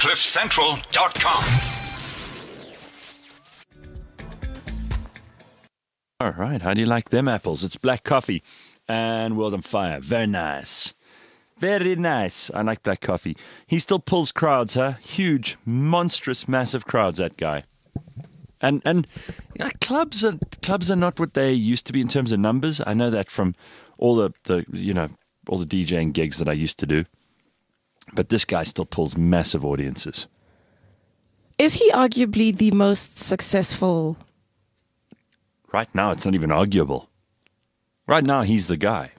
CliffCentral.com. All right, how do you like them apples? It's Black Coffee and World on Fire. Very nice. Very nice. I like Black Coffee. He still pulls crowds, huh? Huge, monstrous, massive crowds, that guy. And you know, clubs are not what they used to be in terms of numbers. I know that from all the DJing gigs that I used to do. But this guy still pulls massive audiences. Is he arguably the most successful? Right now, it's not even arguable. Right now, he's the guy.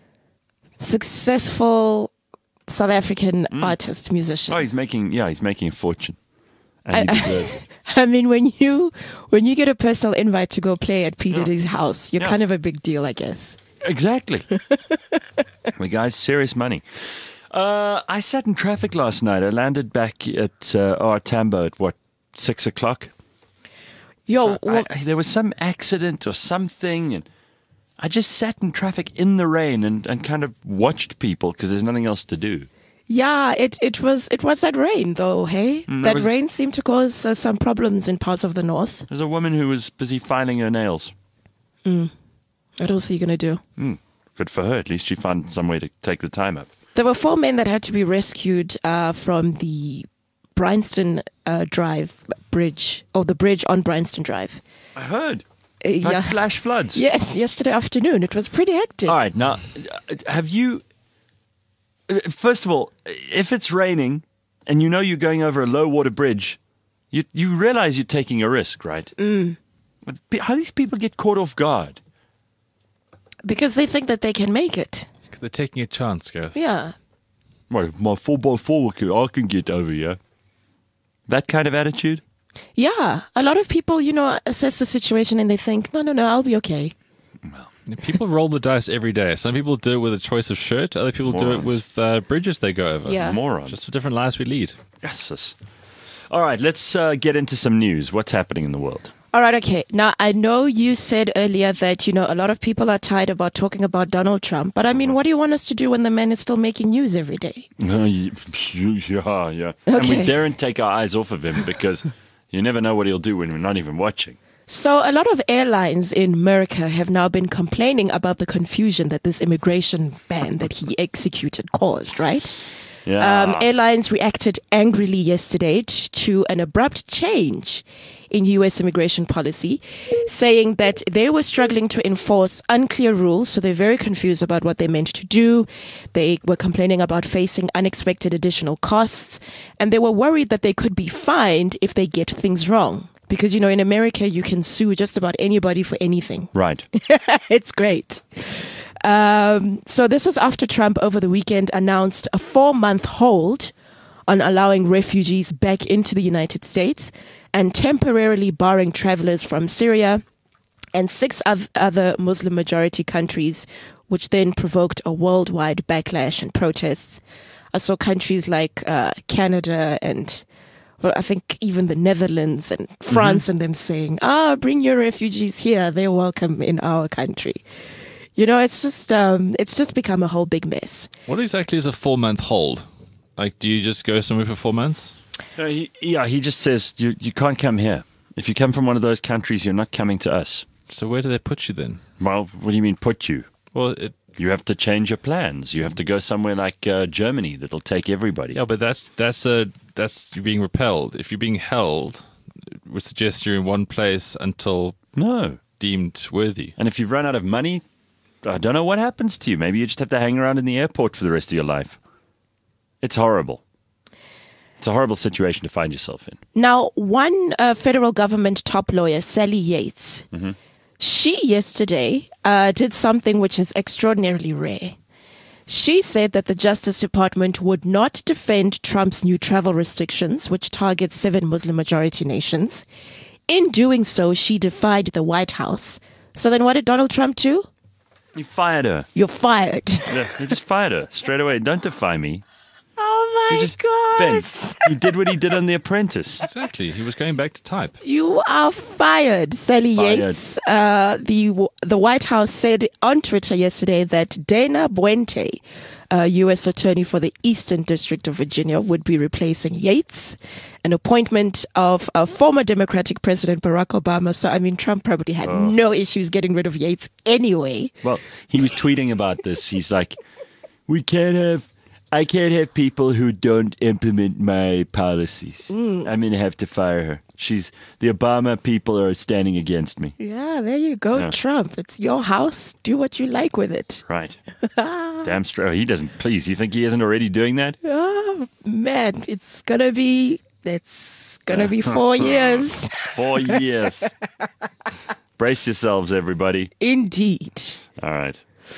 Successful South African artist, musician. Oh, he's making a fortune. And he deserves it. I mean, when you get a personal invite to go play at P. Diddy's house, you're kind of a big deal, I guess. Exactly. The guy's serious money. I sat in traffic last night. I landed back at OR Tambo at 6 o'clock? There was some accident or something, and I just sat in traffic in the rain and kind of watched people because there's nothing else to do. Yeah, it was that rain though, hey? Rain seemed to cause some problems in parts of the north. There's a woman who was busy filing her nails. What else are you going to do? Good for her. At least she found some way to take the time up. There were 4 men that had to be rescued from the Bryanston Drive bridge, or the bridge on Bryanston Drive. I heard. Like flash floods. Yes, yesterday afternoon. It was pretty hectic. All right, now, have you... First of all, if it's raining and you know you're going over a low water bridge, you realize you're taking a risk, right? But how do these people get caught off guard? Because they think that they can make it. They're taking a chance, Gareth. Yeah. Well, my 4x4, I can get over here. That kind of attitude? Yeah. A lot of people, assess the situation and they think, no, I'll be okay. Well, people roll the dice every day. Some people do it with a choice of shirt. Other people do it with bridges they go over. Yeah. Morons. Just for different lives we lead. Yes. All right, let's get into some news. What's happening in the world? All right, okay. Now, I know you said earlier that, a lot of people are tired about talking about Donald Trump. But, I mean, what do you want us to do when the man is still making news every day? Yeah. Okay. And we daren't take our eyes off of him because you never know what he'll do when we're not even watching. So a lot of airlines in America have now been complaining about the confusion that this immigration ban that he executed caused, right? Yeah. Airlines reacted angrily yesterday to an abrupt change in U.S. immigration policy, saying that they were struggling to enforce unclear rules, so they're very confused about what they meant to do. They were complaining about facing unexpected additional costs, and they were worried that they could be fined if they get things wrong. Because, in America, you can sue just about anybody for anything. Right. It's great. So this is after Trump over the weekend announced a 4-month hold on allowing refugees back into the United States and temporarily barring travelers from Syria and 6 other Muslim majority countries, which then provoked a worldwide backlash and protests. I saw countries like Canada and, well, I think even the Netherlands and France and them saying, bring your refugees here. They're welcome in our country. It's just become a whole big mess. What exactly is a 4-month hold? Like, do you just go somewhere for 4 months? He just says you can't come here. If you come from one of those countries, you're not coming to us. So where do they put you then? Well, what do you mean put you? Well, you have to change your plans. You have to go somewhere like Germany that'll take everybody. Yeah, but that's you're being repelled. If you're being held, it would suggest you're in one place until deemed worthy. And if you've run out of money, I don't know what happens to you. Maybe you just have to hang around in the airport for the rest of your life. It's horrible. It's a horrible situation to find yourself in. Now, one federal government top lawyer, Sally Yates, she yesterday did something which is extraordinarily rare. She said that the Justice Department would not defend Trump's new travel restrictions, which target 7 Muslim majority nations. In doing so, she defied the White House. So then what did Donald Trump do? He fired her. You're fired. Yeah, he just fired her straight away. Don't defy me. Oh, my Ben, gosh. he did what he did on The Apprentice. Exactly. He was going back to type. You are fired, Sally Fired. Yates. The White House said on Twitter yesterday that Dana Boente, U.S. Attorney for the Eastern District of Virginia, would be replacing Yates, an appointment of former Democratic President Barack Obama. So, I mean, Trump probably had no issues getting rid of Yates anyway. Well, he was tweeting about this. He's like, I can't have people who don't implement my policies. I'm going to have to fire her. The Obama people are standing against me. Yeah, there you go, Yeah. Trump. It's your house. Do what you like with it. Right. Damn straight. He doesn't, please. You think he isn't already doing that? Oh, man, it's gonna be 4 years. 4 years. Brace yourselves, everybody. Indeed. All right.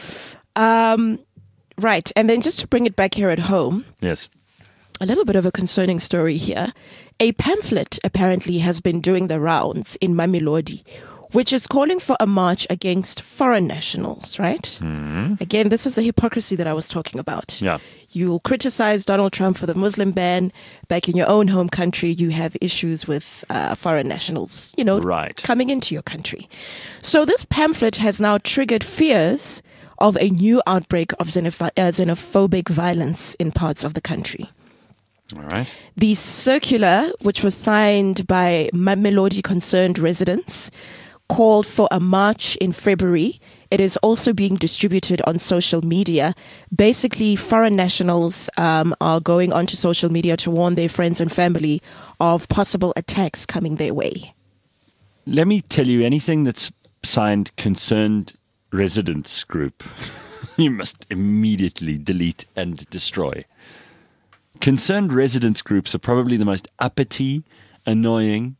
Right, and then just to bring it back here at home, Yes. a little bit of a concerning story here. A pamphlet apparently has been doing the rounds in Mamelodi, which is calling for a march against foreign nationals, right? Mm-hmm. Again, this is the hypocrisy that I was talking about. Yeah. You'll criticize Donald Trump for the Muslim ban. Back in your own home country, you have issues with foreign nationals, Right. coming into your country. So this pamphlet has now triggered fears of a new outbreak of xenophobic violence in parts of the country. All right. The circular, which was signed by Mamelodi concerned residents, called for a march in February. It is also being distributed on social media. Basically, foreign nationals are going onto social media to warn their friends and family of possible attacks coming their way. Let me tell you, anything that's signed concerned residents group, you must immediately delete and destroy. Concerned residents groups are probably the most uppity, annoying,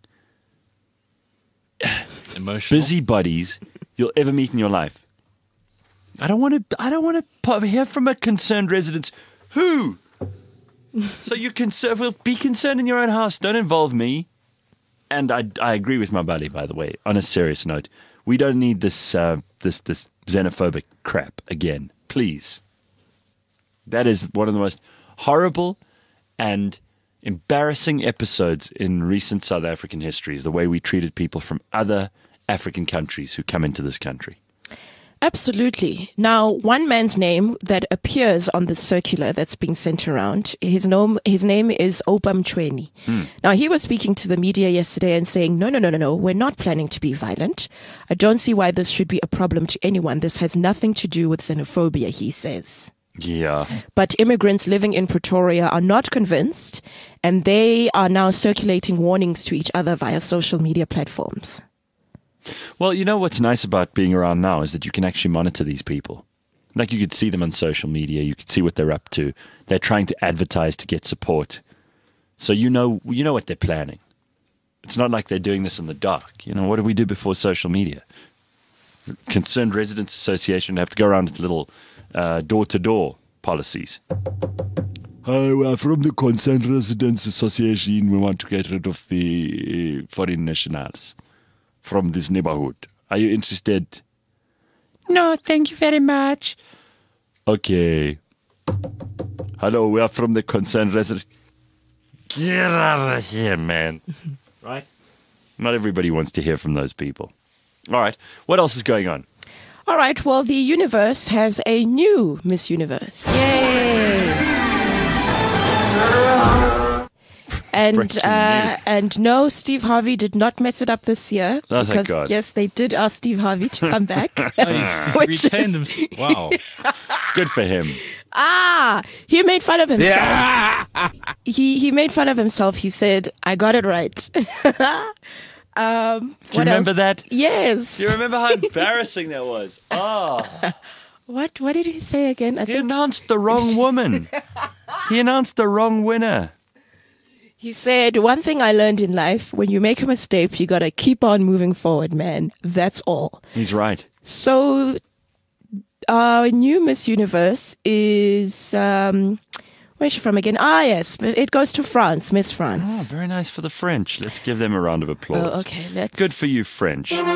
Emotional. busybodies you'll ever meet in your life. I don't want to hear from a concerned residents. Who? So you be concerned in your own house. Don't involve me. And I agree with my buddy, by the way. On a serious note, we don't need this this xenophobic crap again. Please. That is one of the most horrible and embarrassing episodes in recent South African history, is the way we treated people from other African countries who come into this country. Absolutely. Now, one man's name that appears on the circular that's being sent around, his name is Opa Mchweni. Now, he was speaking to the media yesterday and saying, no, we're not planning to be violent. I don't see why this should be a problem to anyone. This has nothing to do with xenophobia, he says. Yeah. But immigrants living in Pretoria are not convinced, and they are now circulating warnings to each other via social media platforms. Well, you know what's nice about being around now is that you can actually monitor these people. Like, you could see them on social media. You could see what they're up to. They're trying to advertise to get support. So you know what they're planning. It's not like they're doing this in the dark. What did we do before social media? Concerned Residents Association have to go around with little door-to-door policies. Hi, we're from the Concerned Residents Association. We want to get rid of the foreign nationals from this neighborhood. Are you interested? No, thank you very much. Okay. Hello, we are from the Concerned Residents. Get out of here, man. Right? Not everybody wants to hear from those people. All right. What else is going on? All right, well, the universe has a new Miss Universe. Yay! And no, Steve Harvey did not mess it up this year. Oh, thank because, God. yes, they did ask Steve Harvey to come back. Which wow. Good for him. He made fun of himself. Yeah! He made fun of himself. He said, I got it right. Do you remember that? Yes. Do you remember how embarrassing that was? Oh. What did he say again? He announced the wrong woman. He announced the wrong winner. He said, one thing I learned in life, when you make a mistake, you got to keep on moving forward, man. That's all. He's right. So our new Miss Universe is, where's she from again? Yes, it goes to France, Miss France. Oh, very nice for the French. Let's give them a round of applause. Oh, okay, let's... Good for you, French. The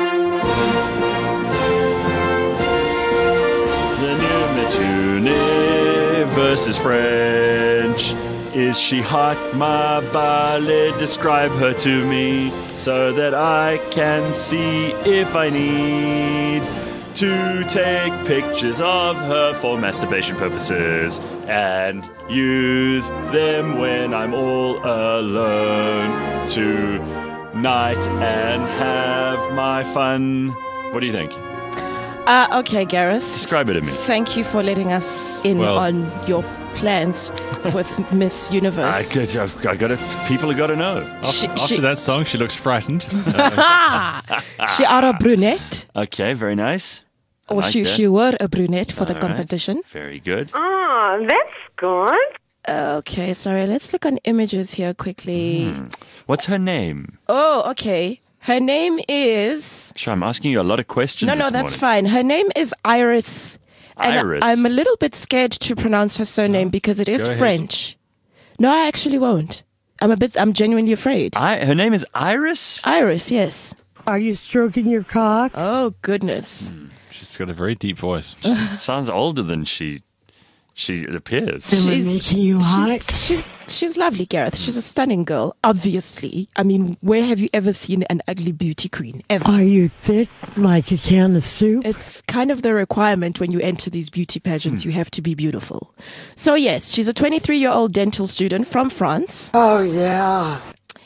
new Miss Universe is French. Is she hot, ma ballet? Describe her to me so that I can see if I need to take pictures of her for masturbation purposes and use them when I'm all alone tonight and have my fun. What do you think? Okay, Gareth. Describe it to me. Thank you for letting us in on your plans with Miss Universe. People have got to know. After that song, she looks frightened. She are a brunette. Okay, very nice. Or she were a brunette for the competition. Right. Very good. Oh, that's good. Okay, sorry. Let's look on images here quickly. What's her name? Oh, okay. Her name is... Sure, I'm asking you a lot of questions. No, that's fine. Her name is Iris. And Iris. I'm a little bit scared to pronounce her surname because it is French. No, I actually won't. I'm genuinely afraid. Her name is Iris? Iris, yes. Are you stroking your cock? Oh, goodness. She's got a very deep voice. Sounds older than she appears. Am I making you hot? She's lovely, Gareth. She's a stunning girl, obviously. I mean, where have you ever seen an ugly beauty queen? Ever. Are you thick like a can of soup? It's kind of the requirement when you enter these beauty pageants. You have to be beautiful. So, yes, she's a 23-year-old dental student from France. Oh, yeah.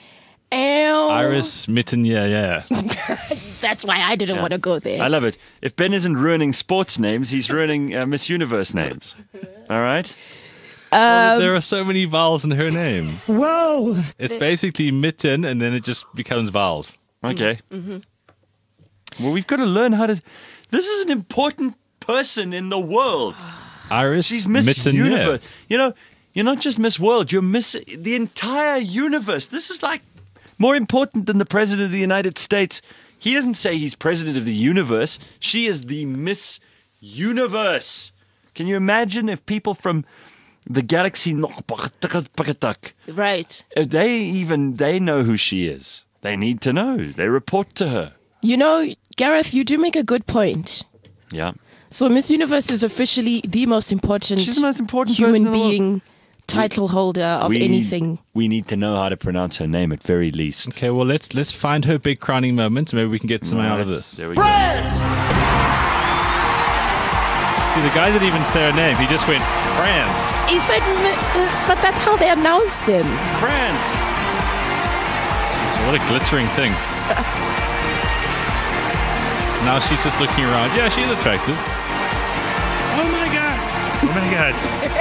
Iris Mittenier. That's why I didn't want to go there. I love it. If Ben isn't ruining sports names, he's ruining Miss Universe names. All right? There are so many vowels in her name. Whoa. It's basically mitten, and then it just becomes vowels. Okay. Well, we've got to learn how to... This is an important person in the world. Iris She's Miss Mittenier. Universe. You know, you're not just Miss World, you're Miss... The entire universe. This is like more important than the President of the United States. He doesn't say he's President of the universe. She is the Miss Universe. Can you imagine if people from the galaxy... Right. They know who she is. They need to know. They report to her. You know, Gareth, you do make a good point. Yeah. So Miss Universe is officially the most important, She's the most important human person in the world. being title holder of anything. We need to know how to pronounce her name at very least. Okay, well, let's find her big crowning moment. Maybe we can get something out of this. There we go. See, the guy didn't even say her name. He just went, France. He said, but that's how they announced them. France. So what a glittering thing. Now she's just looking around. Yeah, she's attractive. Oh my god. Oh my god.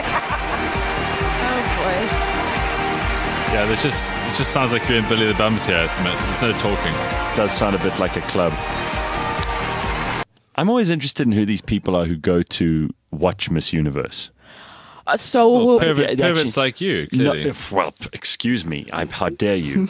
Oh boy. Yeah, it just sounds like you're in Billy the Bums here. There's no talking. It does sound a bit like a club. I'm always interested in who these people are who go to watch Miss Universe. Perverts like you, clearly. No, well, excuse me. How dare you?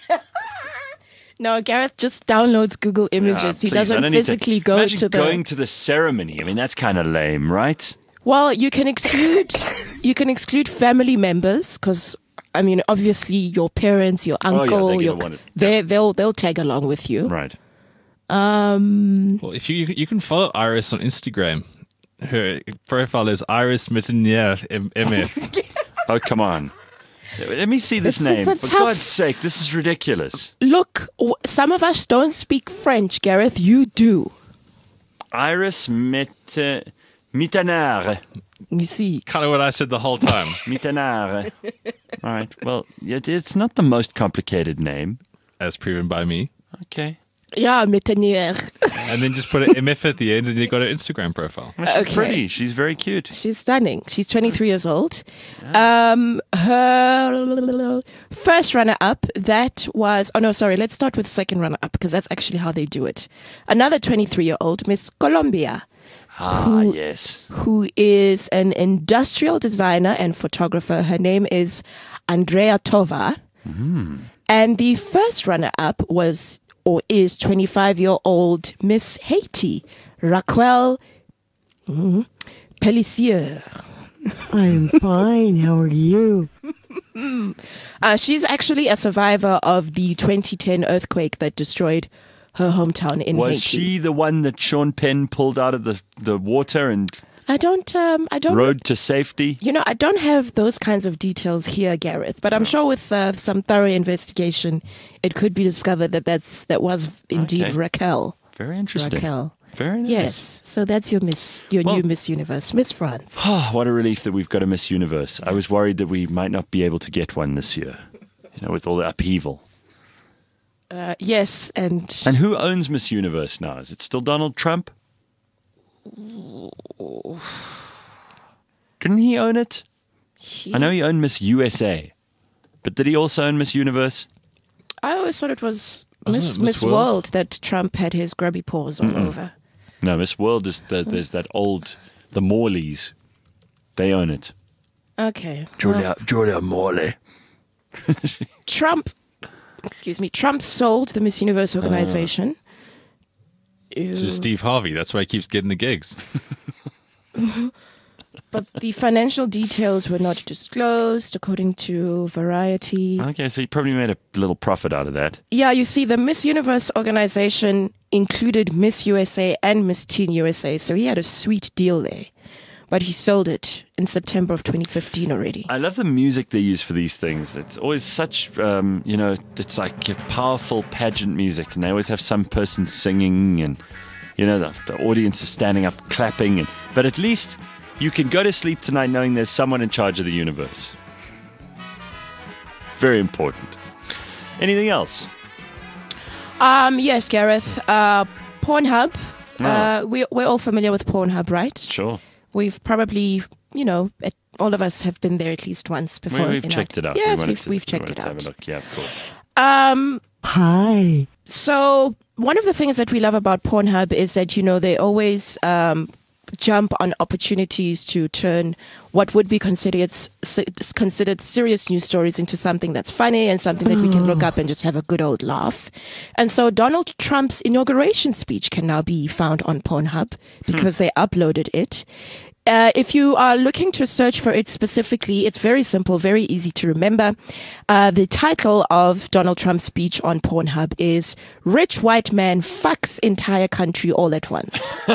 No, Gareth just downloads Google Images. He Please, I doesn't don't need physically go Imagine to the... going to the ceremony. I mean, that's kind of lame, right? Well, you can exclude family members because, I mean, obviously your parents, your uncle, they'll tag along with you. Right. Well, if you can follow Iris on Instagram. Her profile is Iris Mittenier MF. Oh, come on. Let me see this name. For God's sake, this is ridiculous. Look, some of us don't speak French, Gareth. You do. Iris Mittenard. You see. Kind of what I said the whole time. Mittenard. All right. Well, it's not the most complicated name. As proven by me. Okay. Yeah, Mittenier. And then just put an MF at the end and you got her Instagram profile. Well, she's pretty. She's very cute. She's stunning. She's 23 years old. Her first runner-up, that was... Oh, no, sorry. Let's start with second runner-up because that's actually how they do it. Another 23-year-old, Miss Colombia. Yes. Who is an industrial designer and photographer. Her name is Andrea Tova. And the first runner-up was... or is 25-year-old Miss Haiti, Raquel Pellissier. I'm fine. How are you? She's actually a survivor of the 2010 earthquake that destroyed her hometown in Haiti. Was she the one that Sean Penn pulled out of the water and I don't. Road to safety? I don't have those kinds of details here, Gareth. But I'm sure with some thorough investigation, it could be discovered that was indeed Okay. Raquel. Very interesting. Raquel. Very nice. Yes. So that's your new Miss Universe, Miss France. Oh, what a relief that we've got a Miss Universe. I was worried that we might not be able to get one this year, with all the upheaval. Yes, and who owns Miss Universe now? Is it still Donald Trump? Didn't he own it? I know he owned Miss USA, but did he also own Miss Universe? I always thought it was Wasn't it Miss World that Trump had his grubby paws all over. No, Miss World is there's that the Morleys. They own it. Okay. Julia Morley. Trump sold the Miss Universe organization. To Steve Harvey. That's why he keeps getting the gigs. But the financial details were not disclosed, according to Variety. Okay, so he probably made a little profit out of that. Yeah, you see, the Miss Universe organization included Miss USA and Miss Teen USA, so he had a sweet deal there. But he sold it in September of 2015 already. I love the music they use for these things. It's always such, it's like powerful pageant music, and they always have some person singing, and the audience is standing up clapping. But at least you can go to sleep tonight knowing there's someone in charge of the universe. Very important. Anything else? Yes, Gareth. Pornhub. We're all familiar with Pornhub, right? Sure. We've probably, all of us have been there at least once before. We've checked it out. Yes, we've checked it out. Have a look. Yeah, of course. Hi. So one of the things that we love about Pornhub is that, they always jump on opportunities to turn what would be considered serious news stories into something that's funny and something that we can look up and just have a good old laugh. And so Donald Trump's inauguration speech can now be found on Pornhub because they uploaded it. If you are looking to search for it specifically, it's very simple, very easy to remember. The title of Donald Trump's speech on Pornhub is "Rich White Man Fucks Entire Country All at Once." So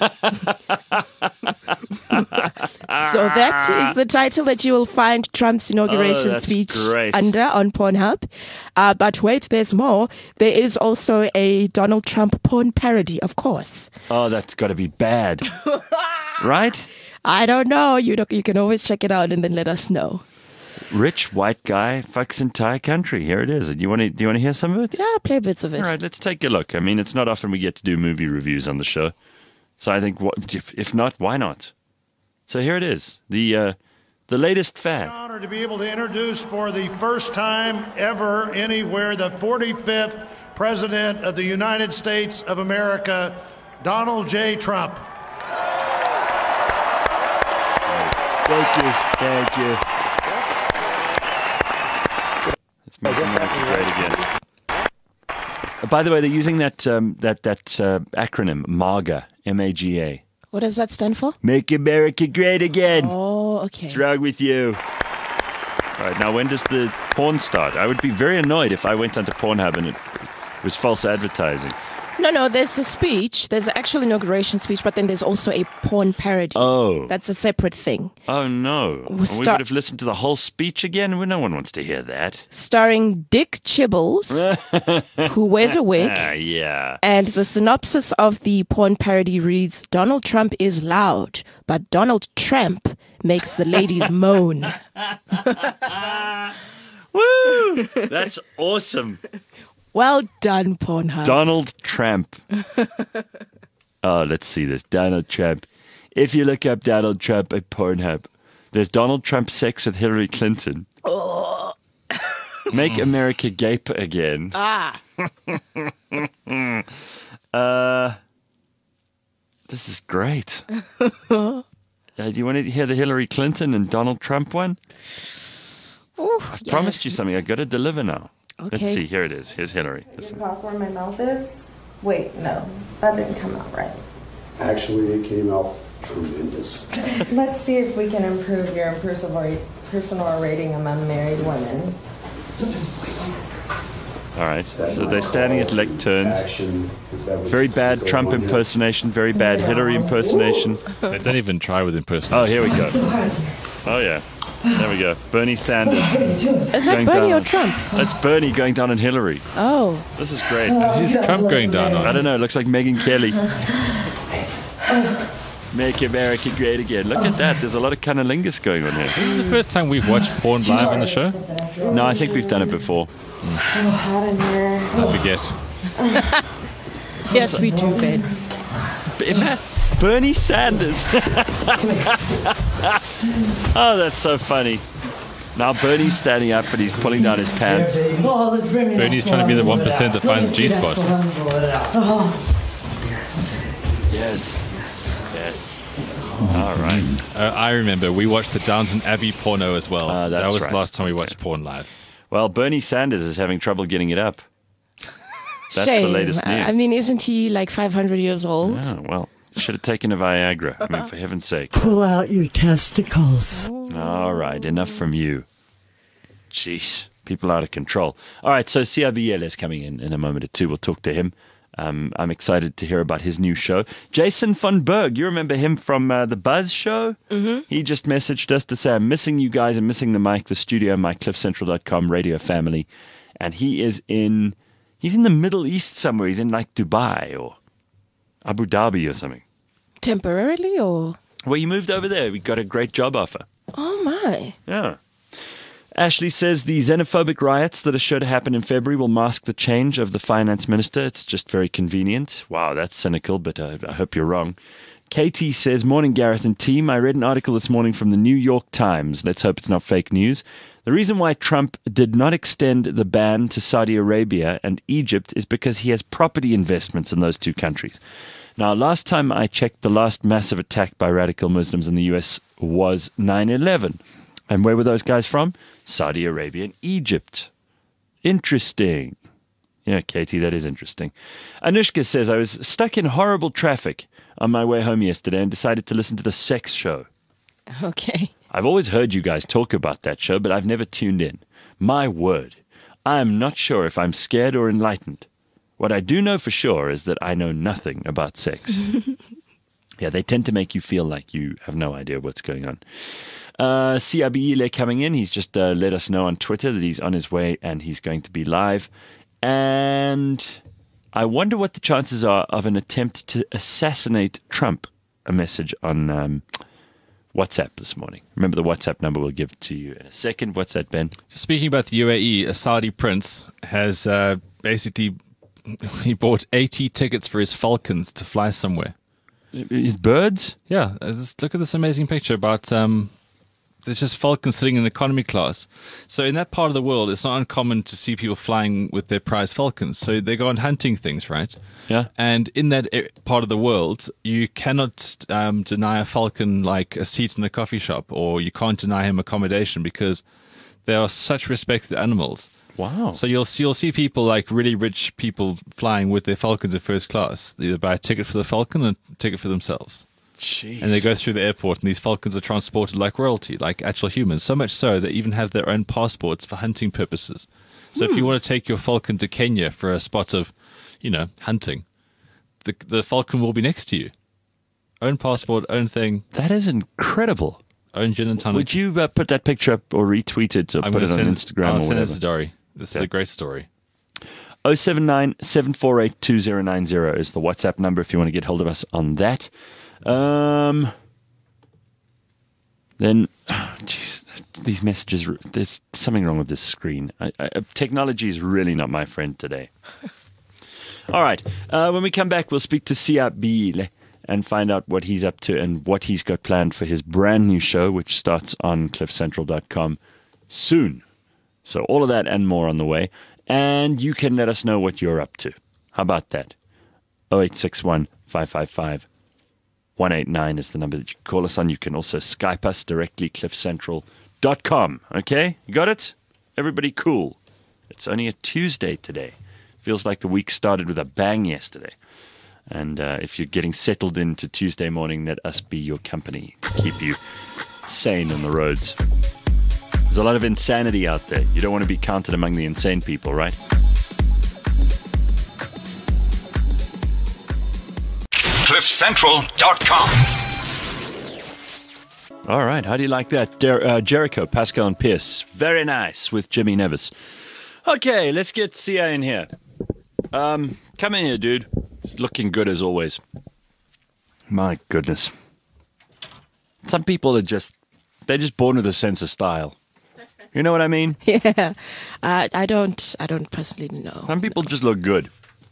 that is the title that you will find Trump's inauguration speech under on Pornhub. But wait, there's more. There is also a Donald Trump porn parody, of course. Oh, that's got to be bad. Right? I don't know. You can always check it out and then let us know. Rich white guy fucks entire country. Here it is. Do you want to hear some of it? Yeah, play bits of it. All right, let's take a look. I mean, it's not often we get to do movie reviews on the show, so I think if not, why not? So here it is. The latest fad. It's an honor to be able to introduce for the first time ever anywhere the 45th President of the United States of America, Donald J. Trump. Thank you. Let's make America great again. By the way, they're using that acronym MAGA, M-A-G-A. What does that stand for? Make America great again. Oh, okay. What's wrong with you? All right, now when does the porn start? I would be very annoyed if I went onto Pornhub and it was false advertising. No, there's the speech. There's the actual inauguration speech, but then there's also a porn parody. Oh. That's a separate thing. Oh, no. We would have listened to the whole speech again? Well, no one wants to hear that. Starring Dick Chibbles, who wears a wig. Yeah. And the synopsis of the porn parody reads, Donald Trump is loud, but Donald Tramp makes the ladies moan. Woo! That's awesome. Well done, Pornhub. Donald Trump. Oh, let's see this. Donald Trump. If you look up Donald Trump at Pornhub, there's Donald Trump sex with Hillary Clinton. Oh. Make America gape again. This is great. Do you want to hear the Hillary Clinton and Donald Trump one? Ooh, I promised you something. I got to deliver now. Okay. Let's see. Here it is. Here's Hillary. Listen. Talk where my mouth is? Wait, no, that didn't come out right. Actually, it came out tremendous. Let's see if we can improve your personal rating among married women. All right. So they're standing at lecterns. Very bad Trump impersonation. Very bad Hillary impersonation. They don't even try with impersonation. Oh, here we go. Oh, yeah. There we go. Bernie Sanders. Is that Bernie or Trump? That's Bernie going down on Hillary. Oh. This is great. Who's Trump going down on? I don't know. It looks like Megyn Kelly. Make America great again. Look at that. There's a lot of cunnilingus going on here. This is the first time we've watched porn live on the show? No, I think we've done it before. I forget. Yes, we do, Ben. Bernie Sanders. Oh, that's so funny. Now Bernie's standing up and he's pulling down his pants. Bernie's trying to be the 1% that finds the G-spot. Yes. Yes. All right. I remember we watched the Downton Abbey porno as well. That's that was right. the last time we watched porn live. Well, Bernie Sanders is having trouble getting it up. That's Shame. the latest news. I mean, isn't he like 500 years old? Oh, well, should have taken a Viagra. I mean, for heaven's sake. Pull out your testicles. All right, enough from you. Jeez, people out of control. All right, so CIBL is coming in a moment or two. We'll talk to him. I'm excited to hear about his new show. Jason von Berg, you remember him from the Buzz show? Mm-hmm. He just messaged us to say, I'm missing you guys. I'm missing the mic, the studio, my cliffcentral.com radio family. And he's in the Middle East somewhere. He's in like Dubai or Abu Dhabi or something. Temporarily or? Well, he moved over there. We got a great job offer. Oh, my. Yeah. Ashley says the xenophobic riots that are sure to happen in February will mask the change of the finance minister. It's just very convenient. Wow, that's cynical, but I hope you're wrong. Katie says, morning, Gareth and team. I read an article this morning from the New York Times. Let's hope it's not fake news. The reason why Trump did not extend the ban to Saudi Arabia and Egypt is because he has property investments in those two countries. Now, last time I checked, the last massive attack by radical Muslims in the U.S. was 9/11. And where were those guys from? Saudi Arabia and Egypt. Interesting. Yeah, Katie, that is interesting. Anushka says, I was stuck in horrible traffic on my way home yesterday and decided to listen to the Sex Show. Okay. I've always heard you guys talk about that show, but I've never tuned in. My word, I am not sure if I'm scared or enlightened. What I do know for sure is that I know nothing about sex. Yeah, they tend to make you feel like you have no idea what's going on. Siabile coming in. He's just let us know on Twitter that he's on his way and he's going to be live. And I wonder what the chances are of an attempt to assassinate Trump. A message on WhatsApp this morning. Remember the WhatsApp number we'll give to you in a second. What's that, Ben? Just speaking about the UAE, a Saudi prince has basically he bought 80 tickets for his falcons to fly somewhere. His birds? Yeah. Look at this amazing picture about there's just falcons sitting in economy class. So in that part of the world, it's not uncommon to see people flying with their prize falcons. So they go on hunting things, right? Yeah. And in that part of the world, you cannot deny a falcon like a seat in a coffee shop, or you can't deny him accommodation because they are such respected animals. Wow. So you'll see people like really rich people flying with their falcons in first class. They either buy a ticket for the falcon or a ticket for themselves. Jeez. And they go through the airport, and these falcons are transported like royalty, like actual humans. So much so they even have their own passports for hunting purposes. So if you want to take your falcon to Kenya for a spot of, hunting, the falcon will be next to you. Own passport, own thing. That is incredible. Own gin and tonic. Would you put that picture up or retweet it or put it on Instagram I'll or send whatever? it to Dory. This is a great story. 079-748-2090 is the WhatsApp number if you want to get hold of us on that. Then, these messages, there's something wrong with this screen. Technology is really not my friend today. All right. When we come back, we'll speak to Sia Bile and find out what he's up to and what he's got planned for his brand new show, which starts on cliffcentral.com soon. So all of that and more on the way. And you can let us know what you're up to. How about that? 0861-555-189 is the number that you can call us on. You can also Skype us directly, cliffcentral.com. Okay? You got it? Everybody cool. It's only a Tuesday today. Feels like the week started with a bang yesterday. And if you're getting settled into Tuesday morning, let us be your company. Keep you sane on the roads. There's a lot of insanity out there. You don't want to be counted among the insane people, right? CliffCentral.com. All right. How do you like that? Jericho, Pascal and Pierce. Very nice with Jimmy Nevis. Okay, let's get Sia in here. Come in here, dude. Looking good as always. My goodness. Some people are they're just born with a sense of style. You know what I mean? Yeah. I don't personally know. Some people just look good.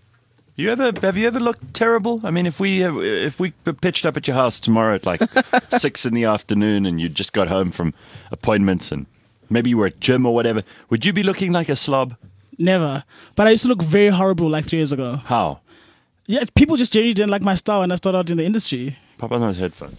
Have you ever looked terrible? I mean, if we pitched up at your house tomorrow at like 6 p.m. and you just got home from appointments and maybe you were at gym or whatever, would you be looking like a slob? Never. But I used to look very horrible like 3 years ago. How? Yeah, people just genuinely didn't like my style when I started out in the industry. Pop on those headphones.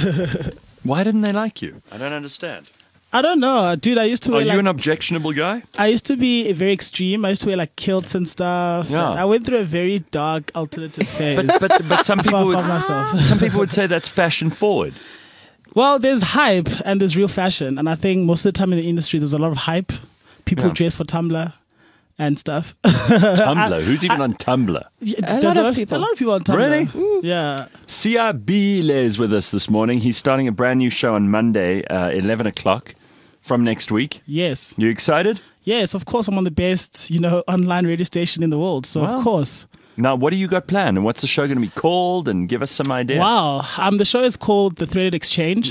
Why didn't they like you? I don't understand. I don't know, dude. I used to wear Are you an objectionable guy? I used to be very extreme. I used to wear like kilts and stuff. Yeah. I went through a very dark alternative phase. But some people Before I found myself. some people would say that's fashion forward. Well, there's hype and there's real fashion. And I think most of the time in the industry, there's a lot of hype. People dress for Tumblr and stuff. Tumblr? Who's even on Tumblr? A lot of people. A lot of people on Tumblr. Really? Yeah. CRB is with us this morning. He's starting a brand new show on Monday, 11 o'clock from next week. Yes. You excited? Yes, of course. I'm on the best, online radio station in the world. So, Wow. of course. Now, what do you got planned? And what's the show going to be called? And give us some idea. Wow. The show is called The Threaded Exchange.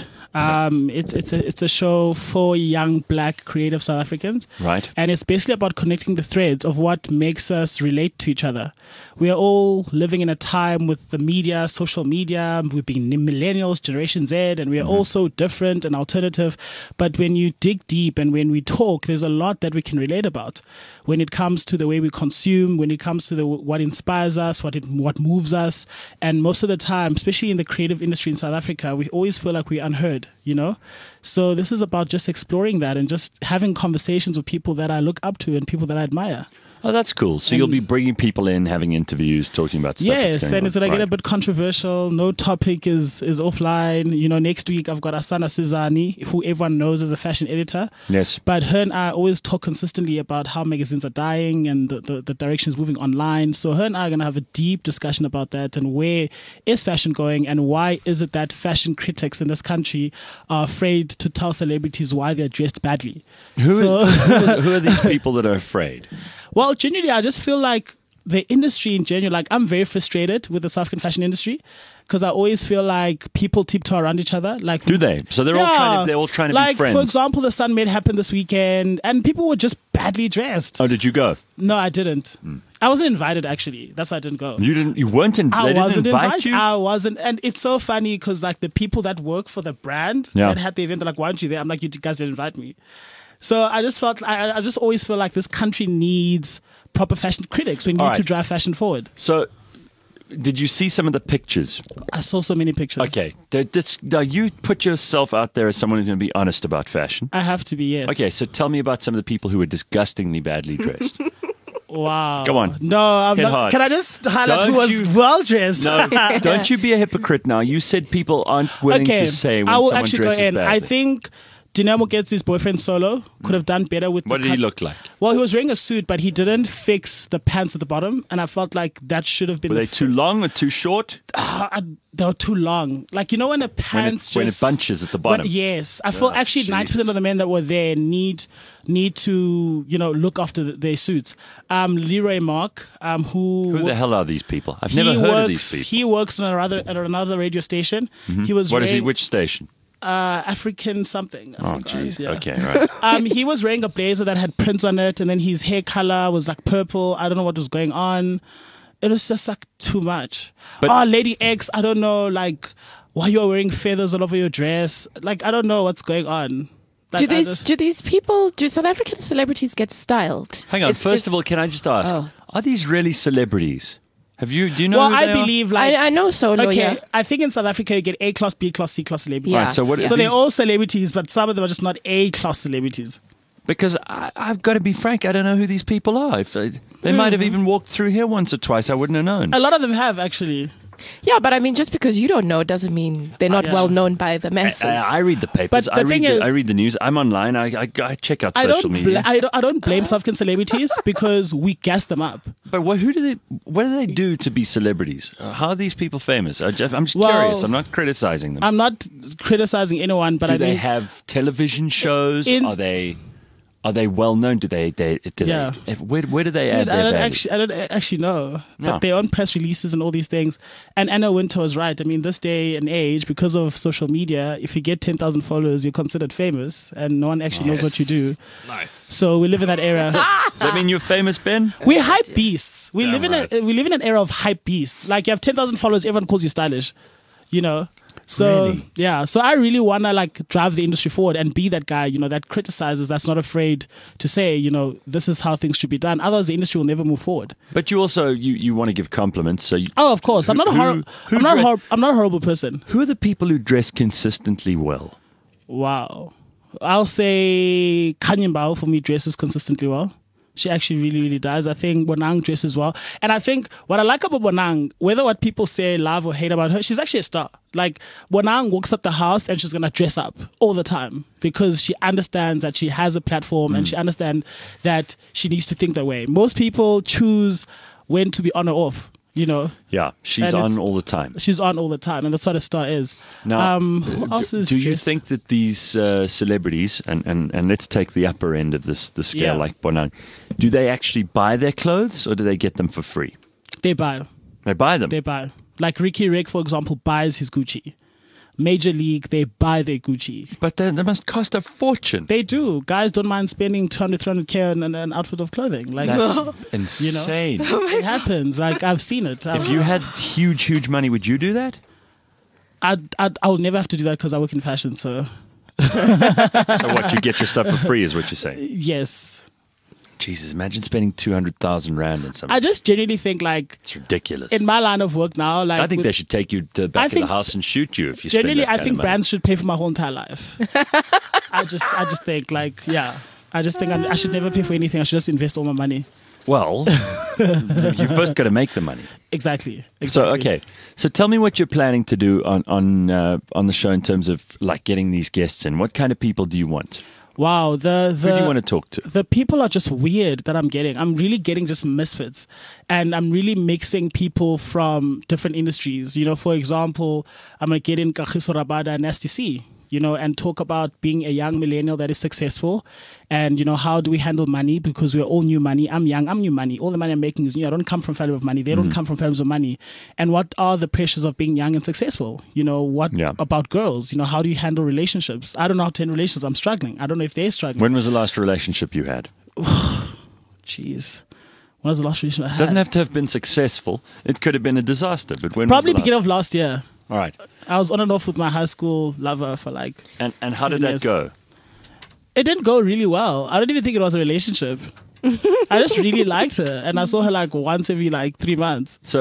It's a show for young black creative South Africans. Right. And it's basically about connecting the threads of what makes us relate to each other. We are all living in a time with the media, social media. We've been millennials, Generation Z, and we are all so different and alternative. But when you dig deep and when we talk, there's a lot that we can relate about. When it comes to the way we consume, when it comes to what inspires us, what moves us. And most of the time, especially in the creative industry in South Africa, we always feel like we're unheard, So this is about just exploring that and just having conversations with people that I look up to and people that I admire. Oh, that's cool. So you'll be bringing people in, having interviews, talking about stuff. Yes, and it's going to get a Right. bit controversial. No topic is offline. Next week I've got Asana Sizani, who everyone knows as a fashion editor. Yes. But her and I always talk consistently about how magazines are dying and the direction is moving online. So her and I are going to have a deep discussion about that and where is fashion going and why is it that fashion critics in this country are afraid to tell celebrities why they're dressed badly. Who are these people that are afraid? Well, genuinely, I just feel like the industry in general, like I'm very frustrated with the South African fashion industry because I always feel like people tiptoe around each other. Like, Do they? So they're all trying to be friends. For example, the Sun Made happened this weekend and people were just badly dressed. Oh, did you go? No, I didn't. I wasn't invited, actually. That's why I didn't go. You didn't. You weren't in. I They wasn't didn't invite invited. you. I wasn't. And it's so funny because like the people that work for the brand Yeah. that had the event, they're like, why aren't you there? I'm like, you guys didn't invite me. So I just felt, I just always feel like this country needs proper fashion critics. We need All right. to drive fashion forward. So, did you see some of the pictures? I saw so many pictures. Okay. Now you put yourself out there as someone who's going to be honest about fashion. I have to be, yes. Okay, so tell me about some of the people who were disgustingly badly dressed. Wow. Go on. No, I'm Hit not. hard. Can I just highlight Don't who was you- well dressed? No, don't you be a hypocrite now. You said people aren't willing to say when I will someone actually go dresses in. badly. I think Dinamo gets his boyfriend Solo could have done better with What the did he cut. look like? Well, he was wearing a suit, but he didn't fix the pants at the bottom, and I felt like that should have been. Were the they too long or too short? They were too long. Like when the pants when it just bunches at the bottom. yes, I feel actually 90% Jesus. of the men that were there need to look after their suits. Leroy Mark, Who the hell are these people? I've never heard of these people. He works on another radio station. He was What is he? wearing, Which station? African something. I Oh, forgot, jeez. yeah. Okay, right. He was wearing a blazer that had prints on it, and then his hair color was like purple. I don't know what was going on. It was just like too much. But- Lady X, I don't know, like why you are wearing feathers all over your dress. Like I don't know what's going on. Like, Do these South African celebrities get styled? Hang on. First of all, can I just ask, Oh. are these really celebrities? Do you know well, who I they are? believe like I know Solo. okay. Yeah. I think in South Africa you get A class, B class, C class celebrities. Yeah. Right, so what? So these- they're all celebrities, but some of them are just not A class celebrities. Because I've got to be frank, I don't know who these people are. If they might have even walked through here once or twice. I wouldn't have known. A lot of them have actually. Yeah, but I mean, just because you don't know doesn't mean they're not well known by the masses. I read the papers. But the thing is- I read the news. I'm online. I check out I social don't, media. I don't blame South African celebrities because we gas them up. But what do they do to be celebrities? How are these people famous? I'm just Well, curious. I'm not criticizing them. I'm not criticizing anyone, but Do I they mean, have television shows? Are they well known? Do they Yeah. where do they add Dude, their value? I don't actually know. No. But they're on press releases and all these things. And Anna Wintour was right. I mean, this day and age, because of social media, if you get 10,000 followers, you're considered famous, and no one actually knows what you do. Nice. So we live in that era. Does that mean you're famous, Ben? We're hype beasts. We Damn live in right. we live in an era of hype beasts. Like you have 10,000 followers, everyone calls you stylish. You know. So Really? yeah, so I really wanna like drive the industry forward and be that guy, you know, that criticizes, that's not afraid to say, you know, this is how things should be done. Otherwise, the industry will never move forward. But you also you want to give compliments. So Oh, of course, I'm not a who I'm not a horrible person. who are the people who dress consistently well? Wow, I'll say Kanye Mbao for me dresses consistently well. She actually really, really does. I think Bonang dresses well. And I think what I like about Bonang, whether what people say, love or hate about her, she's actually a star. Like, Bonang walks up the house and she's going to dress up all the time because she understands that she has a platform and she understands that she needs to think that way. Most people choose when to be on or off, you know. Yeah, she's And on it's- all the time. She's on all the time, and that's what a star is. Now, who else is do you dressed? think that these celebrities, and let's take the upper end of the scale, Yeah. like Bonang, do they actually buy their clothes or do they get them for free? They buy. They buy them. They buy. Like Ricky Rick, for example, buys his Gucci. Major League, they buy their Gucci. But they must cost a fortune. They do. Guys don't mind spending 200, 300K on an outfit of clothing. Like, That's you know, insane. it happens. Like, I've seen it. If you had huge money, would you do that? I'll never have to do that because I work in fashion. So, So what, you get your stuff for free is what you're saying? yes. Jesus, imagine spending 200,000 Rand on something. I just genuinely think, like, It's ridiculous. in my line of work now, like, I think with- they should take you to the back of the think- house and shoot you if you spend Generally, that I kind think of money. brands should pay for my whole entire life. I just think, like, yeah. I just think I should never pay for anything. I should just invest all my money. Well, you first got to make the money. Exactly. So okay, so tell me what you're planning to do on the show in terms of like getting these guests in. What kind of people do you want? Wow. Who do you want to talk to? The people are just weird that I'm getting. I'm really getting just misfits. And I'm really mixing people from different industries. You know, for example, I'm going to get in Kagiso Rabada and Nasty C, you know, and talk about being a young millennial that is successful. And, you know, how do we handle money? Because we're all new money. I'm young, I'm new money. All the money I'm making is new. I don't come from families of money. They don't come from families of money. And what are the pressures of being young and successful? You know, what Yeah. about girls? You know, how do you handle relationships? I don't know how to handle relationships. I'm struggling. I don't know if they're struggling. When was the last relationship you had? Jeez. When was the last relationship I had? Doesn't have to have been successful. It could have been a disaster. But when Probably was the beginning of last year. last? All right. I was on and off with my high school lover for like. And how 7 did that years. go? It didn't go really well. I don't even think it was a relationship. I just really liked her, and I saw her like once every like 3 months. So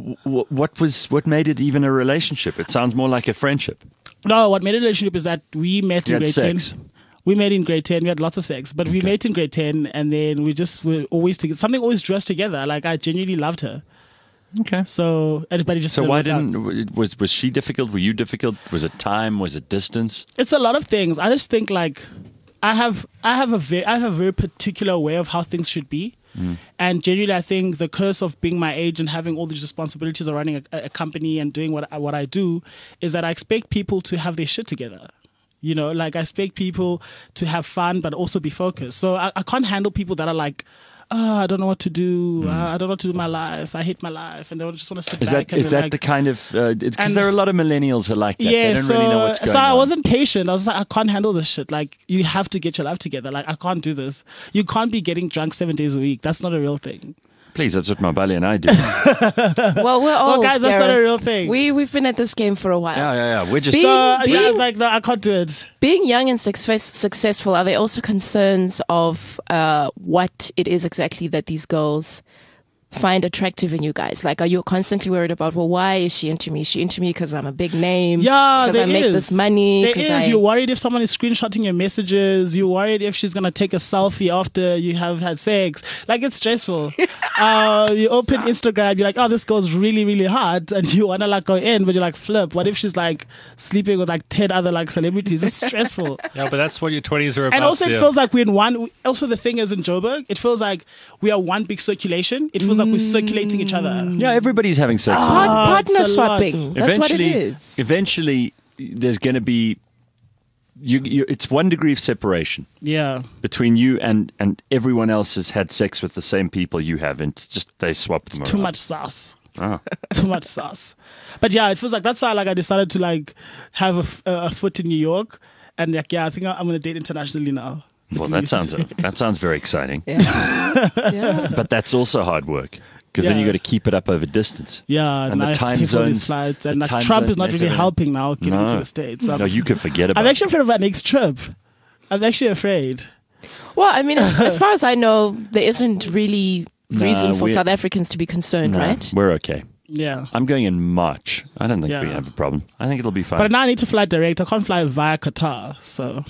what made it even a relationship? It sounds more like a friendship. No, what made it a relationship is that we met You in had grade sex. 10. We met in grade 10. We had lots of sex, but we met in grade 10, and then we just were always together. Something always drew us together. Like I genuinely loved her. Okay. So everybody just. So didn't why work out. didn't was she difficult? Were you difficult? Was it time? Was it distance? It's a lot of things. I just think like I have a very particular way of how things should be. And genuinely, I think the curse of being my age and having all these responsibilities of running a company and doing what I do is that I expect people to have their shit together. You know, like I expect people to have fun but also be focused. So I can't handle people that are like, oh, I don't know what to do. I don't know what to do with my life. I hate my life. And they just want to sit Is back that and is that like, the kind of because And- there are a lot of millennials who are like that. yeah, They don't so, really know what's going so I on. wasn't patient. I was like, I can't handle this shit. Like, you have to get your life together. Like, I can't do this. You can't be getting drunk 7 days a week. That's not a real thing. Please, that's what Mabali and I do. Well, we're Well, old. guys, that's not a Gareth. real thing. We've been at this game for a while. yeah. We're just Being- So I being- was like, no, I can't do it. Being young and successful, are there also concerns of what it is exactly that these girls find attractive in you guys? Like, are you constantly worried about, well, why is she into me? Is she into me because I'm a big name? Yeah, because there I make is. this money? There 'Cause is. I- You're worried if someone is screenshotting your messages. You're worried if she's going to take a selfie after you have had sex. Like, it's stressful. You open Instagram, you're like, oh, this girl's really, really hot, and you wanna like go in, but you're like, flip. What if she's like sleeping with like 10 other like celebrities? It's stressful. Yeah, but that's what your 20s are about. And also, it feels like we're in one. Also, the thing is in Joburg, it feels like we are one big circulation. It feels like we're circulating each other. Yeah, everybody's having sex. Partner it's a lot. swapping. That's what it is. Eventually, there's going to be it's 1 degree of separation Yeah. between you and everyone else has had sex with the same people you have, and it's just they swap them Too around. much sauce. Ah. Too much sauce. But yeah, it feels like that's why like I decided to like have a foot in New York, and like I think I'm gonna date internationally now. Well, At that least. sounds very exciting. Yeah. But that's also hard work because then Yeah. you got to keep it up over distance. Yeah, And the I have to time pay for all these zones- flights, the and like time Trump zones is not mess really everything. helping now getting No. to the States. No, you could forget about I'm it. actually afraid of our next trip. I'm actually afraid. Well, I mean, as far as I know, there isn't really reason for we- South Africans to be concerned, No, right? we're okay. Yeah. I'm going in March. I don't think we Yeah. have a problem. I think it'll be fine. But now I need to fly direct. I can't fly via Qatar. So,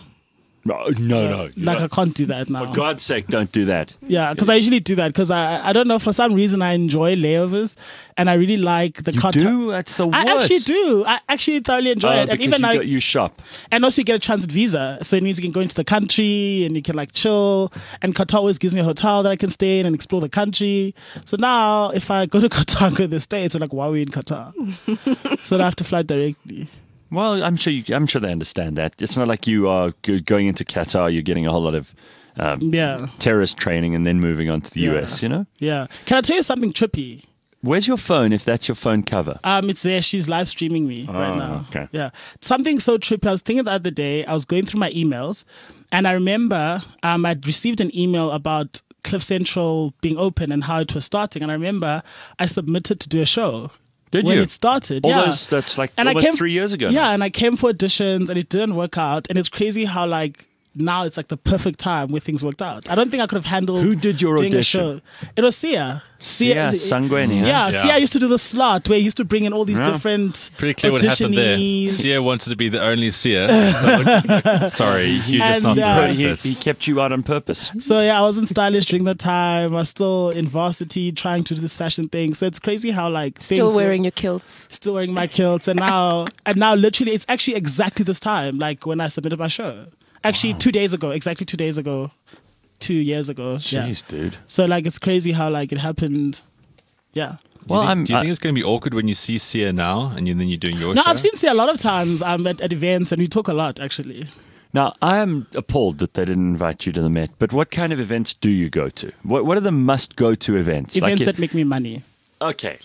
no. like, I can't do that now. For God's sake, don't do that. Yeah, because I usually do that because I don't know, for some reason I enjoy layovers and I really like the You Qatar. do? That's the worst. I actually do. I actually thoroughly enjoy it. And Because even like, you shop. and also you get a transit visa. So it means you can go into the country and you can like chill. And Qatar always gives me a hotel that I can stay in and explore the country. So now if I go to Qatar and go to the States, I'm like, why are we in Qatar? So I have to fly directly. Well, I'm sure they understand that. It's not like you are going into Qatar, you're getting a whole lot of Yeah. terrorist training and then moving on to the Yeah. US, you know? Yeah. Can I tell you something trippy? Where's your phone if that's your phone cover? It's there. She's live streaming me right now. okay. Yeah. Something so trippy. I was thinking the other day, I was going through my emails and I remember I'd received an email about Cliff Central being open and how it was starting. And I remember I submitted to do a show. Did when you? it started, That's like almost 3 years ago. Yeah, now. and I came for auditions and it didn't work out. And it's crazy how like now it's like the perfect time where things worked out. I don't think I could have handled Who did your doing audition? a show. It was Sia. Sia Sangweni, huh? Yeah, Yeah. Sia used to do the slot where he used to bring in all these Yeah. different Pretty clear what happened there. auditionees. Sia wanted to be the only Sia. So, sorry, you're just And, not the he- right He fit. kept you out on purpose. So yeah, I wasn't stylish during that time. I was still in varsity trying to do this fashion thing. So it's crazy how like Still things- wearing your kilts. still wearing my kilts, and now literally it's actually exactly this time, like when I submitted my show. Actually, 2 days ago, exactly 2 days ago, 2 years ago. Yeah. Jeez, dude. So like it's crazy how like it happened. Yeah. Well, Do you think it's going to be awkward when you see Sia now and then you're doing your No, show? I've seen Sia a lot of times at events, and we talk a lot actually. Now, I am appalled that they didn't invite you to the Met, but what kind of events do you go to? What are the must-go-to events? Events Like that make me money. Okay,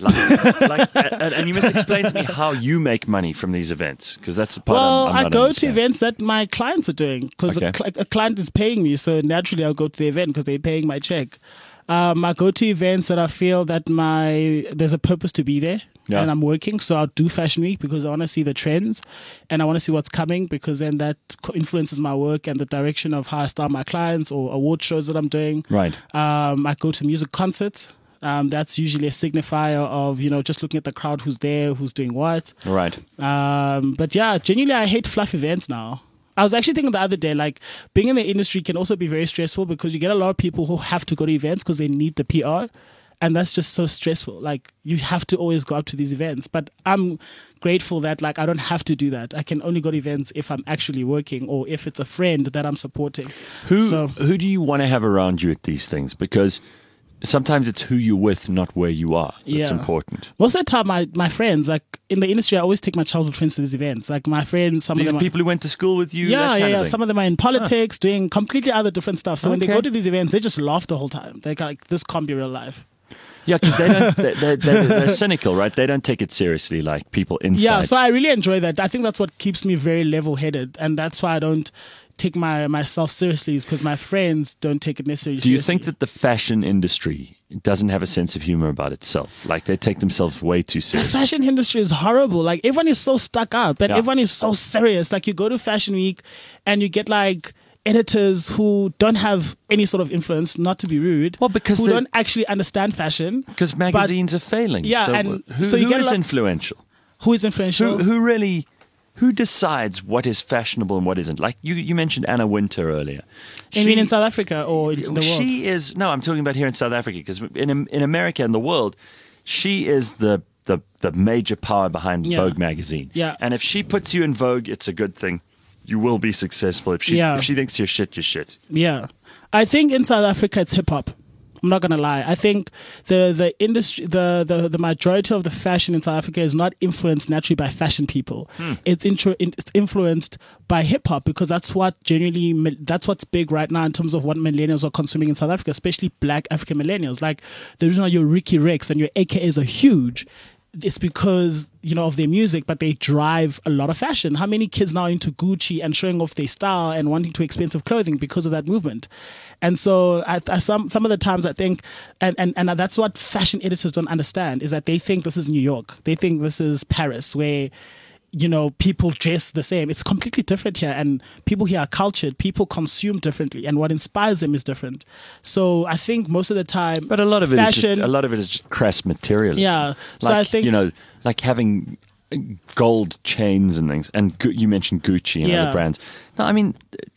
and you must explain to me how you make money from these events, because that's the part Well, I'm I not go to understanding. events that my clients are doing because Okay. a client is paying me, so naturally I'll go to the event because they're paying my check. I go to events that I feel that there's a purpose to be there. Yeah. And I'm working, so I'll do Fashion Week because I want to see the trends and I want to see what's coming, because then that influences my work and the direction of how I style my clients or award shows that I'm doing. Right. I go to music concerts. That's usually a signifier of, just looking at the crowd, who's there, who's doing what. Right. But yeah, genuinely, I hate fluff events now. I was actually thinking the other day, like, being in the industry can also be very stressful because you get a lot of people who have to go to events because they need the PR. And that's just so stressful. Like, you have to always go up to these events. But I'm grateful that, like, I don't have to do that. I can only go to events if I'm actually working or if it's a friend that I'm supporting. Who do you want to have around you at these things? Because sometimes it's who you're with, not where you are. That's important. Most of the time, my friends, like, in the industry, I always take my childhood friends to these events. Like, my friends, some These of are them people who went to school with you. that Yeah, kind yeah, of yeah. thing. Some of them are in politics, doing completely other different stuff. So when they Okay. go to these events, they just laugh the whole time. They're like, this can't be real life. Yeah, because they don't. They're cynical, right? They don't take it seriously like people inside. Yeah, so I really enjoy that. I think that's what keeps me very level-headed. And that's why I don't take myself seriously, is because my friends don't take it necessarily Do you seriously. think that the fashion industry doesn't have a sense of humor about itself? Like they take themselves way too The seriously. fashion industry is horrible. Like, everyone is so stuck up and Yeah. everyone is so serious. Like, you go to Fashion Week and you get like editors who don't have any sort of influence, not to be rude. Well, because who they- don't actually understand fashion. Because magazines are failing. Yeah, so and who, so you who get a is lot- influential? Who is influential? Who really who decides what is fashionable and what isn't? Like you mentioned Anna Wintour earlier. You mean in South Africa or in the world? She is, no, I'm talking about here in South Africa, because in America and the world, she is the major power behind Vogue magazine. Yeah. And if she puts you in Vogue, it's a good thing. You will be successful. If she thinks you're shit, you're shit. Yeah. I think in South Africa it's hip hop. I'm not gonna lie. I think the industry, the majority of the fashion in South Africa is not influenced naturally by fashion people. It's influenced by hip hop, because that's what's big right now in terms of what millennials are consuming in South Africa, especially Black African millennials. Like the reason why your Ricky Rex and your AKAs are huge, it's because, of their music, but they drive a lot of fashion. How many kids now are into Gucci and showing off their style and wanting to expensive clothing because of that movement? And so some of the times I think, and that's what fashion editors don't understand, is that they think this is New York. They think this is Paris, where people dress the same. It's completely different here, and people here are cultured. People consume differently, and what inspires them is different. So I think most of the time, but a lot of it fashion, is just crass materialism. Yeah. Like, So I think like having gold chains and things, and you mentioned Gucci and other brands. No, I mean,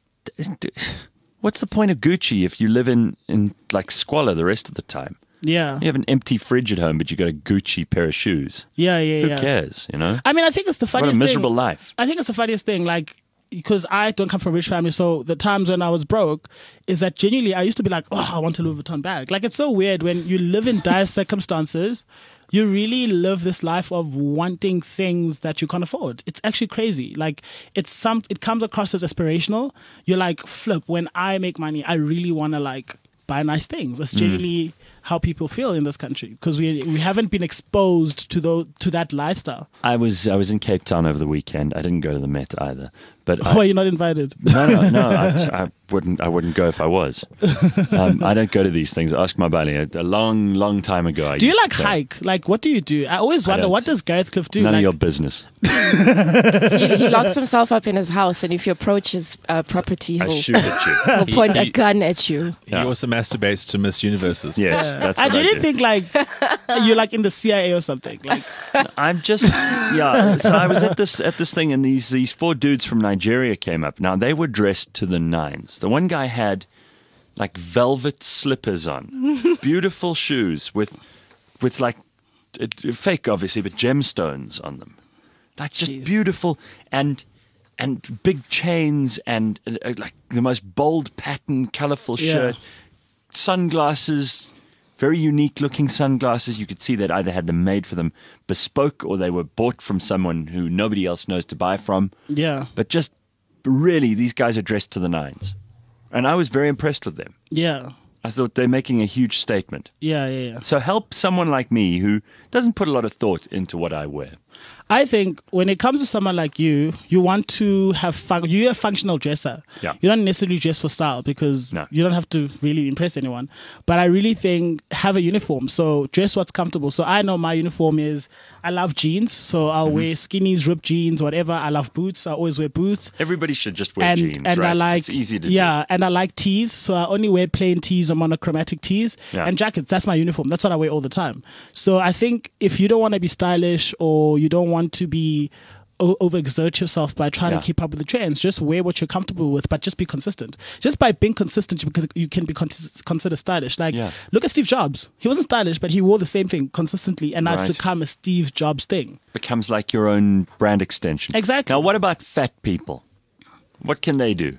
what's the point of Gucci if you live in like squalor the rest of the time? Yeah. You have an empty fridge at home, but you got a Gucci pair of shoes. Yeah. Who cares, I mean, I think it's the funniest thing. What a miserable life. I think it's the funniest thing, like, because I don't come from a rich family, so the times when I was broke is that genuinely I used to be like, oh, I want a Louis Vuitton bag. Like, it's so weird when you live in dire circumstances, you really live this life of wanting things that you can't afford. It's actually crazy. Like, it comes across as aspirational. You're like, flip, when I make money, I really want to, like, buy nice things. That's generally how people feel in this country, because we haven't been exposed to that lifestyle. I was in Cape Town over the weekend. I didn't go to the Met either. But why are you not invited? No. I wouldn't go if I was. I don't go to these things. Ask my buddy. A long time ago. Do you like hike? Like, what do you do? I always wonder, what does Gareth Cliff do? None of your business. He locks himself up in his house, and if you approach his property, I shoot at you. he'll point a gun at you. He also masturbates to Miss Universes. Yes, that's what I didn't think like you're like in the CIA or something. Like, I'm just So I was at this thing, and these four dudes from Nigeria came up. Now they were dressed to the nines. The one guy had like velvet slippers on, beautiful shoes with like fake obviously, but gemstones on them, like just beautiful and big chains and like the most bold pattern, colorful shirt, sunglasses. Very unique looking sunglasses. You could see that either had them made for them bespoke, or they were bought from someone who nobody else knows to buy from. Yeah. But just really, these guys are dressed to the nines. And I was very impressed with them. Yeah. I thought they're making a huge statement. Yeah. So help someone like me who doesn't put a lot of thought into what I wear. I think when it comes to someone like you want to have fun. You're a functional dresser. Yeah. You don't necessarily dress for style, because you don't have to really impress anyone. But I really think have a uniform. So dress what's comfortable. So I know my uniform is, I love jeans. So I'll wear skinnies, ripped jeans, whatever. I love boots. I always wear boots. Everybody should just wear jeans, and right? I like, it's easy to do. And I like tees. So I only wear plain tees or monochromatic tees and jackets. That's my uniform. That's what I wear all the time. So I think if you don't want to be stylish, or you don't want to be overexert yourself by trying to keep up with the trends, just wear what you're comfortable with, but just be consistent. Just by being consistent, you can be considered stylish. Like, look at Steve Jobs. He wasn't stylish, but he wore the same thing consistently, and that's become a Steve Jobs thing. Becomes like your own brand extension. Exactly. Now, what about fat people? What can they do?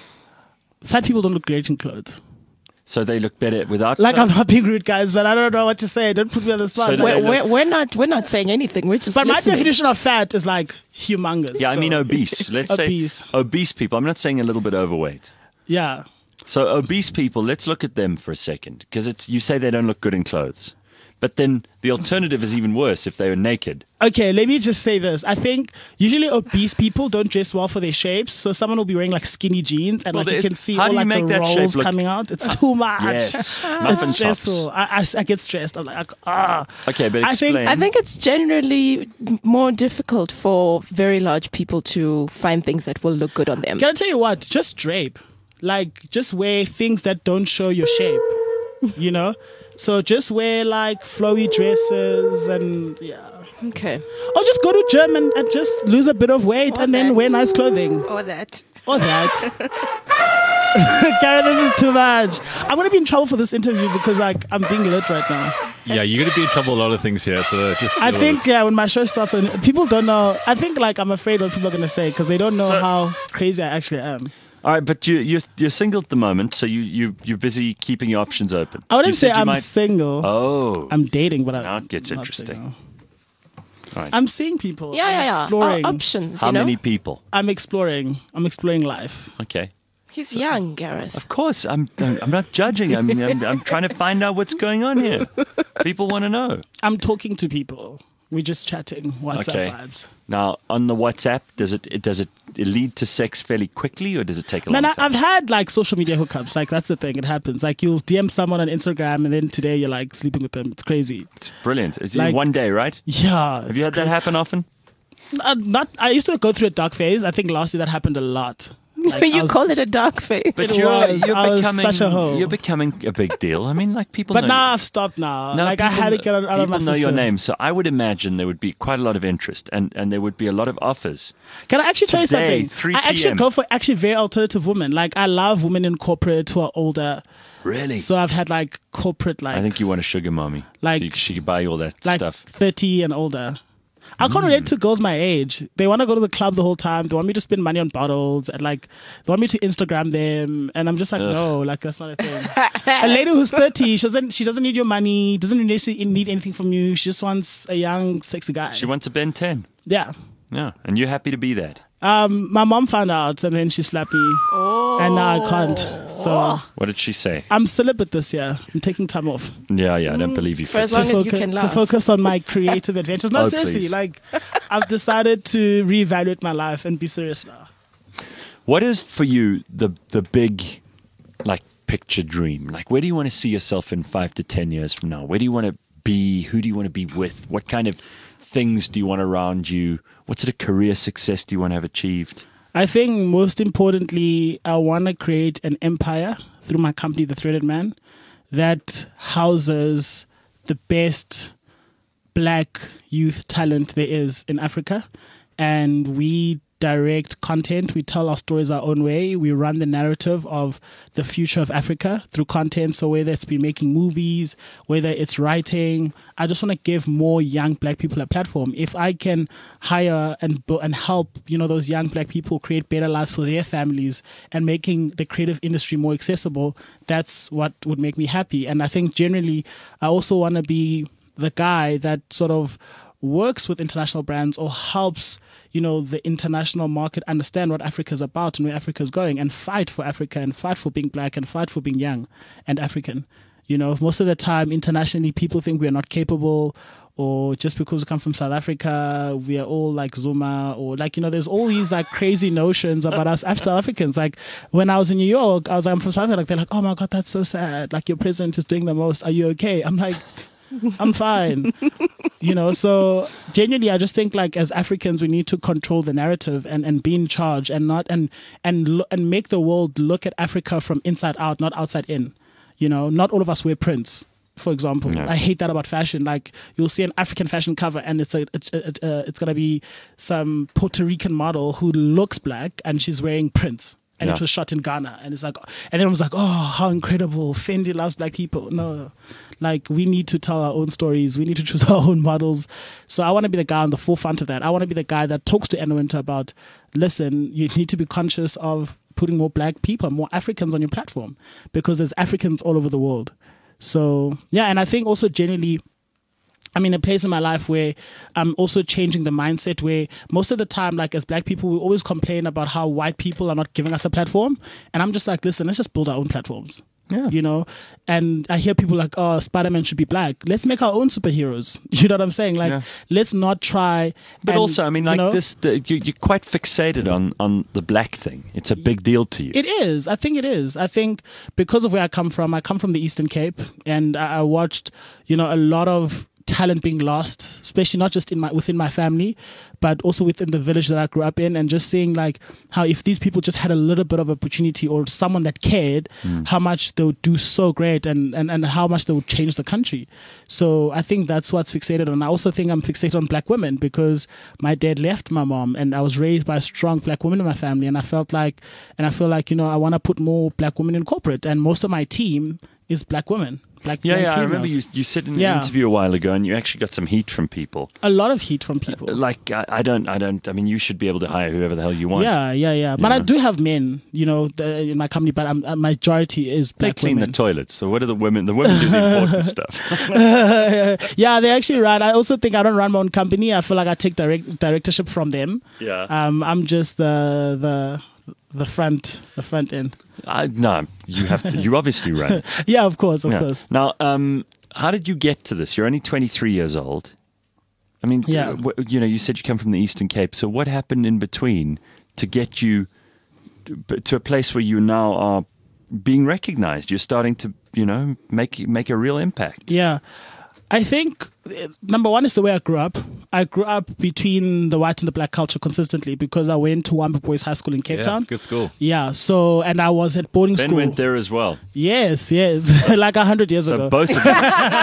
Fat people don't look great in clothes. So they look better without. Like, I'm not being rude, guys, but I don't know what to say. Don't put me on the spot. So we're not saying anything. We're just. But my listening. definition of fat is like humongous. Yeah, I mean obese. Let's say obese people. I'm not saying a little bit overweight. Yeah. So obese people, let's look at them for a second, because you say they don't look good in clothes. But then the alternative is even worse if they were naked. Okay, let me just say this. I think usually obese people don't dress well for their shapes. So someone will be wearing like skinny jeans, and you can see all like the rolls coming out. It's too much. Yes. It's stressful. I get stressed. I'm like, Okay, but explain. I think it's generally more difficult for very large people to find things that will look good on them. Can I tell you what? Just drape. Like, just wear things that don't show your shape. So just wear like flowy dresses and yeah. Okay. Or just go to gym and just lose a bit of weight and then wear nice clothing. Or that. Or that. Karen, this is too much. I'm going to be in trouble for this interview because like I'm being lit right now. Yeah, you're going to be in trouble with a lot of things here. So just I think, when my show starts, people don't know. I think like I'm afraid what people are going to say because they don't know how crazy I actually am. All right, but you're single at the moment, so you're busy keeping your options open. I wouldn't say I'm single. Oh. I'm dating, but now it gets not interesting. single. All right. I'm seeing people. Yeah. I'm exploring. Our options, How you know? many people? I'm exploring life. Okay. He's young, Gareth. Of course, I'm not judging. I'm trying to find out what's going on here. People want to know. I'm talking to people. We're just chatting. WhatsApp vibes. Now, on the WhatsApp, does it lead to sex fairly quickly, or does it take a long time? I've had like social media hookups. Like that's the thing. It happens. Like you'll DM someone on Instagram, and then today you're like sleeping with them. It's crazy. It's brilliant. It's like, one day, right? Yeah. Have you had that happen often? Not. I used to go through a dark phase. I think last year that happened a lot. Like, you call it a dark phase. But I was such a hoe. You're becoming a big deal. I mean, like people. But know now you. I've stopped. Now, No, like I had to get out of my People know your system. name, so I would imagine there would be quite a lot of interest, and there would be a lot of offers. Can I actually tell you Today, something? 3 I actually PM. go for very alternative women. Like I love women in corporate who are older. Really? So I've had like corporate I think you want a sugar mommy. Like- so she could buy you all that like stuff. 30 and older. I can't relate to girls my age. They want to go to the club the whole time. They want me to spend money on bottles and like they want me to Instagram them. And I'm just like, no, like that's not a thing. A lady who's 30, she doesn't need your money, doesn't need anything from you. She just wants a young, sexy guy. She wants a Ben 10. Yeah. Yeah, and you're happy to be that. My mom found out and then she slapped me. And now I can't. So What did she say? I'm celibate this year. I'm taking time off. Yeah, I don't believe you. For as Fitz. long as you can To last. focus on my creative adventures. No, Oh, seriously. please. Like I've decided to reevaluate my life and be serious now. What is for you the big, like, picture dream? Like, where do you want to see yourself in 5 to 10 years from now? Where do you want to be? Who do you want to be with? What kind of things do you want around you? What sort of career success do you want to have achieved? I think most importantly, I want to create an empire through my company, The Threaded Man, that houses the best black youth talent there is in Africa. And we direct content. We tell our stories our own way. We run the narrative of the future of Africa through content. So whether it's been making movies, whether it's writing, I just want to give more young black people a platform. If I can hire and help, those young black people create better lives for their families and making the creative industry more accessible, that's what would make me happy. And I think generally, I also want to be the guy that sort of works with international brands or helps the international market understand what Africa is about and where Africa is going, and fight for Africa and fight for being black and fight for being young and African. Most of the time internationally people think we are not capable, or just because we come from South Africa we are all like Zuma, or like there's all these like crazy notions about us South Africans. Like when I was in New York, I was like, I'm from South Africa. Like they're like, oh my god, that's so sad. Like your president is doing the most. Are you okay? I'm like, I'm fine. So genuinely I just think like as Africans we need to control the narrative and be in charge and not and make the world look at Africa from inside out, not outside in. Not all of us wear prints, for example. No. I hate that about fashion. Like you'll see an African fashion cover and it's gonna be some Puerto Rican model who looks black and she's wearing prints. And Yeah. it was shot in Ghana. And it's like, and then I was like, oh, how incredible. Fendi loves black people. No, like we need to tell our own stories. We need to choose our own models. So I want to be the guy on the forefront of that. I want to be the guy that talks to Anna Winter about, listen, you need to be conscious of putting more black people, more Africans on your platform, because there's Africans all over the world. So, yeah. And I think also generally, I'm in a place in my life where I'm also changing the mindset where most of the time, like as black people, we always complain about how white people are not giving us a platform. And I'm just like, listen, let's just build our own platforms. Yeah. And I hear people like, oh, Spider-Man should be black. Let's make our own superheroes. You know what I'm saying? Like, let's not try. But also, I mean, like you're quite fixated on the black thing. It's a big deal to you. It is. I think it is. I think because of where I come from the Eastern Cape, and I watched, a lot of talent being lost, especially not just within my family, but also within the village that I grew up in, and just seeing like how if these people just had a little bit of opportunity or someone that cared, how much they would do so great and how much they would change the country. So I think that's what's fixated on. I also think I'm fixated on black women because my dad left my mom and I was raised by a strong black woman in my family, and I feel like, I want to put more black women in corporate, and most of my team is black women. Black young I females. remember you said in an interview a while ago, and you actually got some heat from people. A lot of heat from people. I mean, you should be able to hire whoever the hell you want. Yeah. But I do have men, in my company, but a majority is black They clean women. the toilets. So what are the women? The women do the important stuff. Yeah, they actually run. I also think I don't run my own company. I feel like I take directorship from them. Yeah. I'm just the front end. No, you have to. You obviously run it. Yeah, of course. Now, how did you get to this? You're only 23 years old. I mean, you said you come from the Eastern Cape. So what happened in between to get you to a place where you now are being recognized? You're starting to, make a real impact. Yeah. I think number one is the way I grew up. I grew up between the white and the black culture consistently because I went to Wamba Boys High School in Cape Town. Good school. Yeah, so, and I was at boarding school. Ben went there as well. Yes, like 100 years ago. Both of you,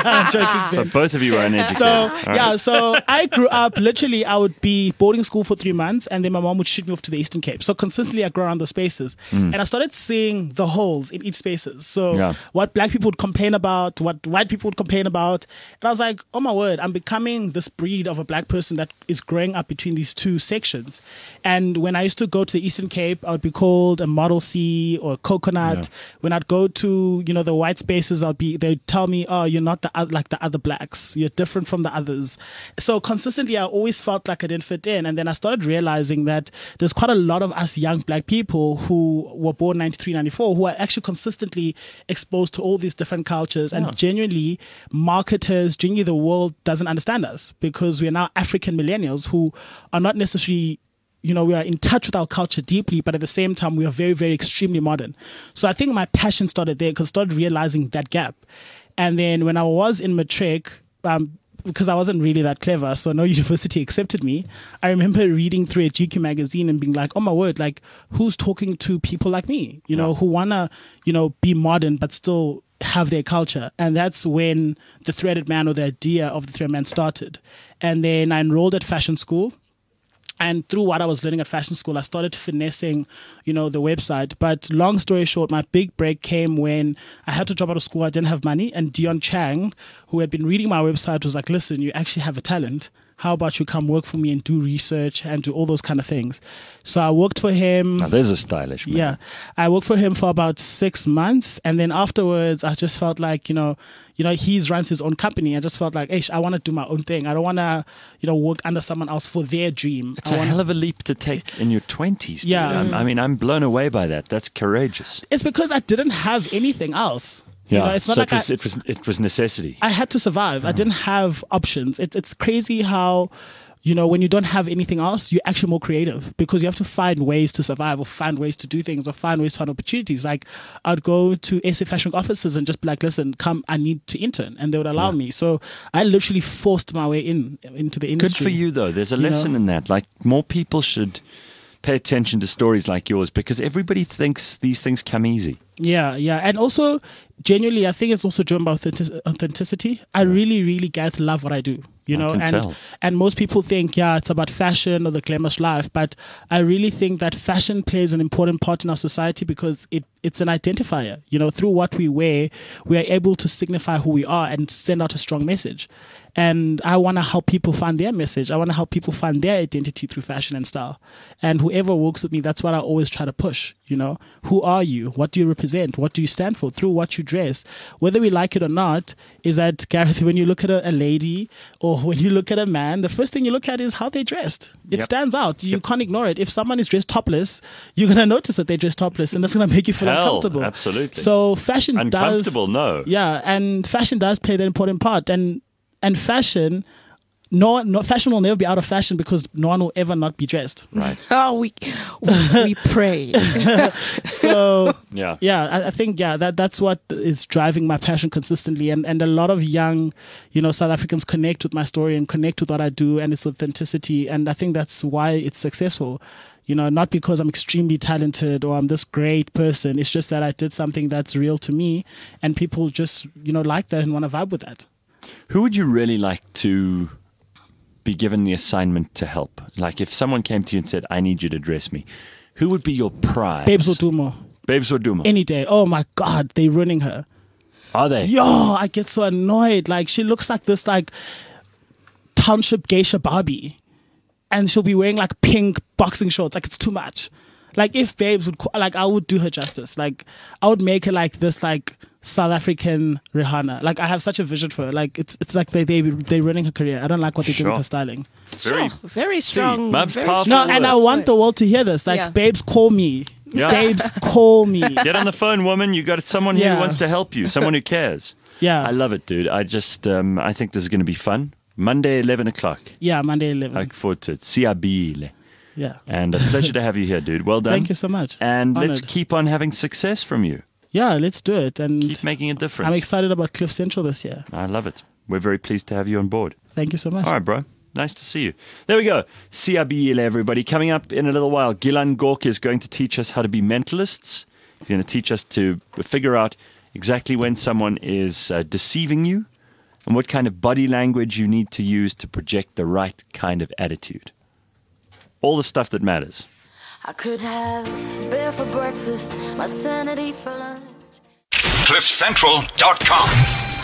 both of you were uneducated. So I grew up, literally, I would be boarding school for 3 months and then my mom would shoot me off to the Eastern Cape. So consistently I grew around those spaces. And I started seeing the holes in each spaces. So what black people would complain about, what white people would complain about. And I was like, oh my word, I'm becoming this breed of a black person that is growing up between these two sections. And when I used to go to the Eastern Cape, I would be called a Model C or a coconut. Yeah. When I'd go to, the white spaces, they'd tell me, oh, you're not like the other blacks. You're different from the others. So consistently, I always felt like I didn't fit in. And then I started realizing that there's quite a lot of us young black people who were born 93, 94, who are actually consistently exposed to all these different cultures. And genuinely, marketers, the world doesn't understand us because we are now African millennials who are not necessarily, we are in touch with our culture deeply, but at the same time, we are very, very extremely modern. So I think my passion started there because I started realizing that gap. And then when I was in matric, because I wasn't really that clever, so no university accepted me, I remember reading through a GQ magazine and being like, oh my word, like who's talking to people like me, who want to, be modern, but still have their culture. And that's when the Threaded Man or the idea of the Threaded Man started. And then I enrolled at fashion school. And through what I was learning at fashion school, I started finessing, the website. But long story short, my big break came when I had to drop out of school. I didn't have money. And Dion Chang, who had been reading my website, was like, listen, you actually have a talent. How about you come work for me and do research and do all those kind of things? So I worked for him. Now, there's a stylish man. Yeah. I worked for him for about 6 months. And then afterwards, I just felt like, he runs his own company. I just felt like, I want to do my own thing. I don't want to, work under someone else for their dream. It's a hell of a leap to take in your 20s. Yeah. Dude. I'm blown away by that. That's courageous. It's because I didn't have anything else. Yeah, it's not it was necessity. I had to survive. I didn't have options. It's crazy how, when you don't have anything else, you're actually more creative because you have to find ways to survive or find ways to do things or find ways to find opportunities. Like I'd go to SA Fashion offices and just be like, listen, come, I need to intern. And they would allow me. So I literally forced my way into the industry. Good for you, though. There's a lesson in that. Like more people should pay attention to stories like yours because everybody thinks these things come easy. Yeah. And also, genuinely, I think it's also driven by authenticity. I really, really get to love what I do, and most people think, it's about fashion or the glamorous life. But I really think that fashion plays an important part in our society because it's an identifier. Through what we wear, we are able to signify who we are and send out a strong message. And I want to help people find their message. I want to help people find their identity through fashion and style. And whoever works with me, that's what I always try to push. Who are you? What do you represent? What do you stand for? Through what you dress. Whether we like it or not, is that, Gareth, when you look at a lady or when you look at a man, the first thing you look at is how they're dressed. It stands out. You can't ignore it. If someone is dressed topless, you're going to notice that they're dressed topless, and that's going to make you feel uncomfortable. Absolutely. So fashion uncomfortable, no. Yeah, and fashion does play that important part. And fashion, no fashion will never be out of fashion because no one will ever not be dressed. Right. Oh, we pray. So Yeah. I think that's what is driving my passion consistently, and a lot of young, South Africans connect with my story and connect with what I do and its authenticity, and I think that's why it's successful. Not because I'm extremely talented or I'm this great person. It's just that I did something that's real to me, and people just like that and want to vibe with that. Who would you really like to be given the assignment to help? Like if someone came to you and said, I need you to dress me, who would be your prize? Babes Wodumo. Babes Wodumo. Any day. Oh my God, they're ruining her. Are they? Yo, I get so annoyed. Like she looks like this township geisha Barbie. And she'll be wearing like pink boxing shorts. Like it's too much. Like if Babes would, I would do her justice. Like I would make her like this, South African Rihanna. Like I have such a vision for her. Like it's like they're running her career. I don't like what they do with her styling. Very strong. Very powerful. No, and I want the world to hear this. Like Babes, call me. Yeah. Babes, call me. Get on the phone, woman. You got someone here who wants to help you. Someone who cares. Yeah. I love it, dude. I just, I think this is going to be fun. Monday, 11 o'clock. Yeah, Monday 11. I look forward to it. Siabile. Yeah. And a pleasure to have you here, dude. Well done. Thank you so much. And Honored. let's keep on having success from you. Yeah, let's do it. And Keep making a difference. I'm excited about Cliff Central this year. I love it. We're very pleased to have you on board. Thank you so much. All right, bro. Nice to see you. There we go. Siabile, everybody. Coming up in a little while, Gilan Gork is going to teach us how to be mentalists. He's going to teach us to figure out exactly when someone is deceiving you and what kind of body language you need to use to project the right kind of attitude. All the stuff that matters. I could have beer for breakfast, my sanity for lunch. CliffCentral.com